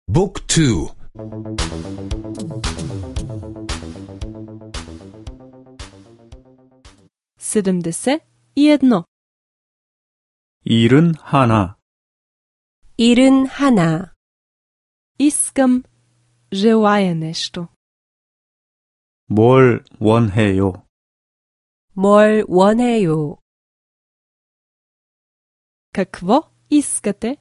Book 2. 71. 일은 하나. 일은 하나. Искам, желая нещо. 뭘 원해요? 뭘 원해요? Какво искате?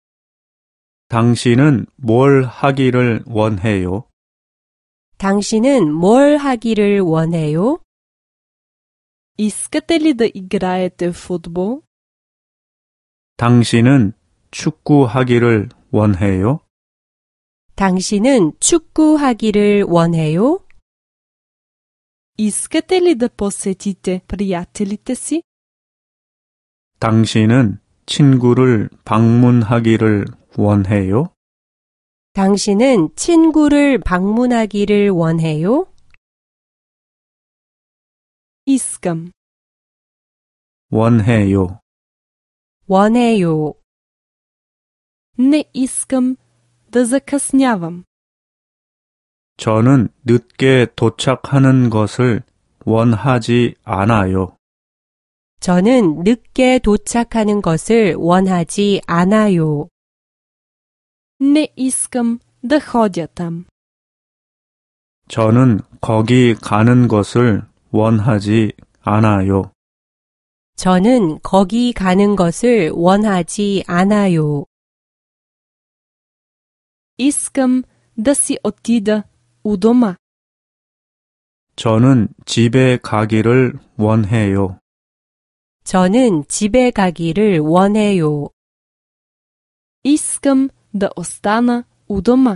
당신은 뭘 하기를 원해요? 당신은 뭘 하기를 원해요? Искате ли да играете футбол? 당신은 축구하기를 원해요? 당신은 축구하기를 원해요? Искате ли да посетите приятелите си? 당신은 친구를 방문하기를 원해요? 당신은 친구를 방문하기를 원해요? Искам. 원해요. 원해요. Не искам да закъснявам. 저는 늦게 도착하는 것을 원하지 않아요. 저는 늦게 도착하는 것을 원하지 않아요. Не искам да ходя там. 저는 거기 가는 것을 원하지 않아요. 저는 거기 가는 것을 원하지 않아요. Искам да си отида у дома. 저는 집에 가기를 원해요. 저는 집에 가기를 원해요. Искам да остана у дома.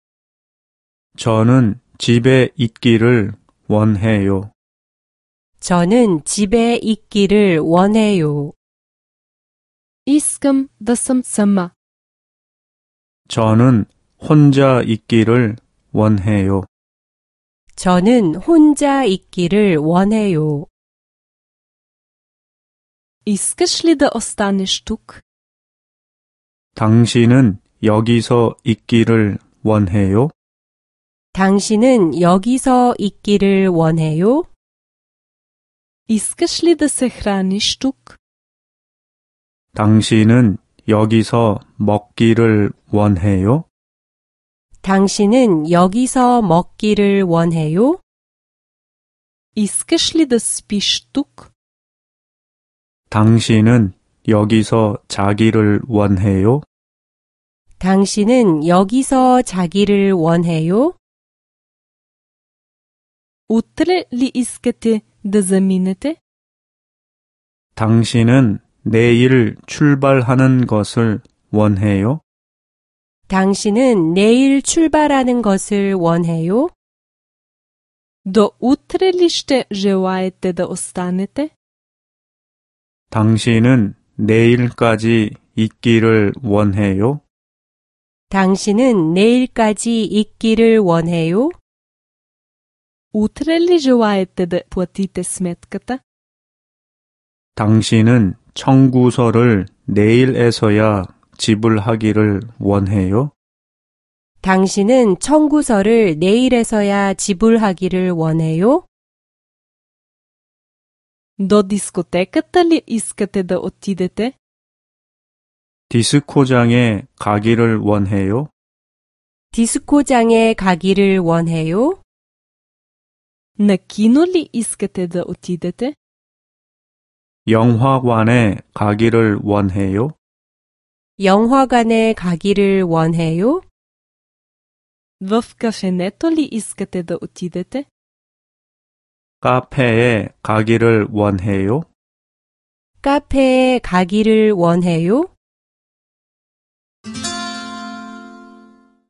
저는 집에 있기를 원해요. 저는 집에 있기를 원해요. Искам да съм сама. 저는 혼자 있기를 원해요. 저는 혼자 있기를 원해요. Искаш ли да останеш тук? 당신은 여기서 있기를 원해요? 당신은 여기서 있기를 원해요? Искаш ли да се храниш тук? 당신은 여기서 먹기를 원해요? 당신은 여기서 먹기를 원해요? Искаш ли да спиш тук? 당신은 여기서 자기를 원해요? 당신은 여기서 자기를 원해요? Утре ли искате да заминете? 당신은 내일 출발하는 것을 원해요? 당신은 내일 출발하는 것을 원해요? До утре ли ще желаете да останете? 당신은 내일까지 있기를 원해요? 당신은 내일까지 있기를 원해요? Утре ли желаете да платите сметката? 당신은 청구서를 내일에서야 지불하기를 원해요? 당신은 청구서를 내일에서야 지불하기를 원해요? До дискотеката ли искате да отидете? 디스코장에 가기를 원해요? 디스코장에 가기를 원해요? На кино ли искате да отидете? 영화관에 가기를 원해요? 영화관에 가기를 원해요? В кафенето ли искате да отидете? 카페에 가기를 원해요? 카페에 가기를 원해요?